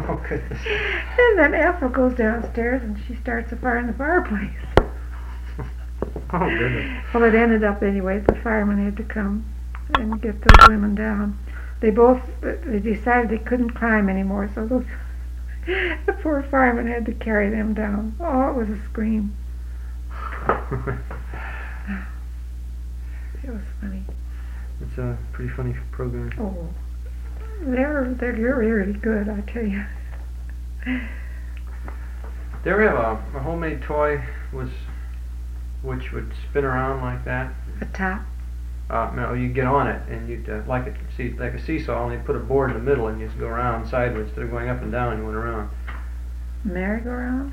Oh, goodness. And then Ethel goes downstairs and she starts a fire in the fireplace. Oh, goodness. Well, it ended up anyway. The firemen had to come and get those women down. They decided they couldn't climb anymore, so the poor firemen had to carry them down. Oh, it was a scream. It was funny. It's a pretty funny program. Oh, they're really good, I tell you. They ever have a homemade toy which would spin around like that? A top? No, you get on it and you'd like a seesaw, and they put a board in the middle and you just go around sideways instead of going up and down. You went around. Merry-go-round?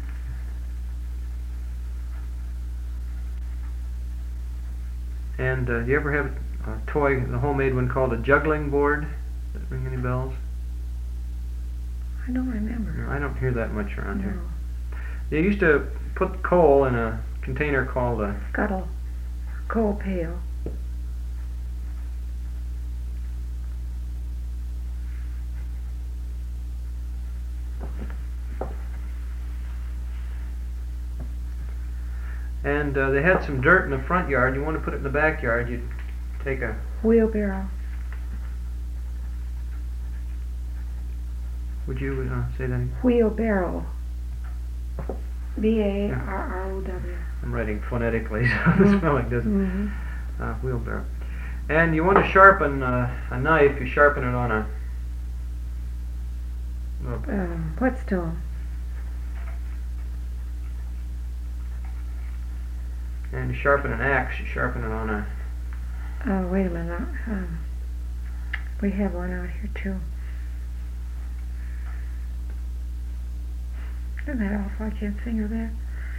And do you ever have a toy, the homemade one called a juggling board? Does that ring any bells? I don't remember. No, I don't hear that much around No. here. They used to put coal in a container called a Scuttle. Coal pail. and they had some dirt in the front yard. You want to put it in the backyard, you'd take a Wheelbarrow. Would you say that? Wheelbarrow. B-A-R-R-O-W. I'm writing phonetically, so the spelling doesn't. Mm-hmm. Wheelbarrow. And you want to sharpen a knife. You sharpen it on a Whetstone. And you sharpen an axe. You sharpen it on a. Oh, wait a minute. We have one out here too. Isn't that awful? I can't think of that.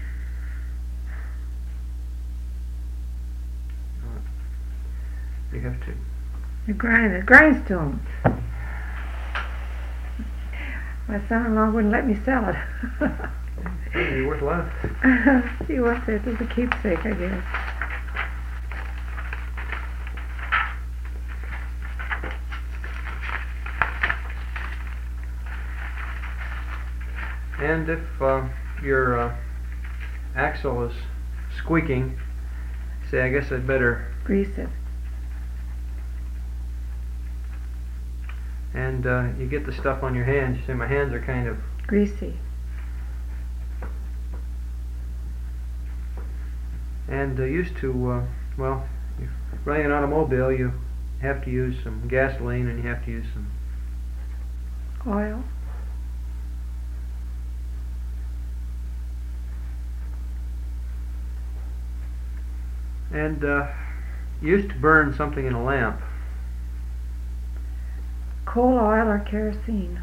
You have to. You grind it. Grindstone. My son-in-law wouldn't let me sell it. It'd be worth a lot. He wants it as a keepsake, I guess. And if your axle is squeaking, say, I guess I'd better. Grease it. And you get the stuff on your hands. You say, my hands are kind of greasy. And used to, well, if you're running an automobile, you have to use some gasoline and you have to use some oil. And you used to burn something in a lamp. Coal oil or kerosene.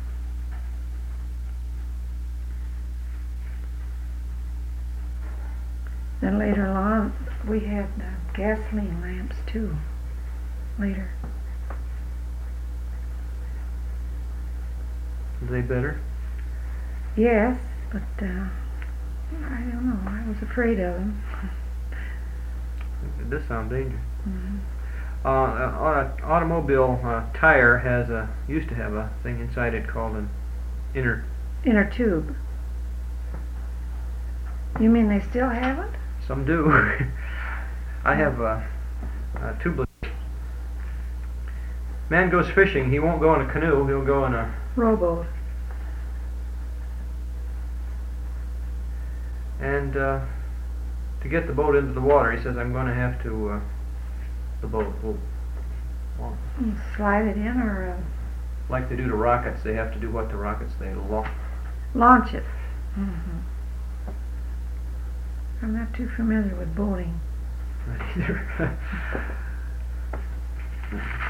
Then later on, we had gasoline lamps too. Later. Are they better? Yes, but I don't know. I was afraid of them. It does sound dangerous. Mm-hmm. On an automobile tire used to have a thing inside it called an inner tube. You mean they still have it? Some do. I have a tubeless. Man goes fishing. He won't go in a canoe. He'll go in a rowboat. And to get the boat into the water, he says, I'm going to have to. The boat will slide it in, or like they do to rockets. They have to do what to rockets? They launch it. Mm-hmm. I'm not too familiar with boating. Not either.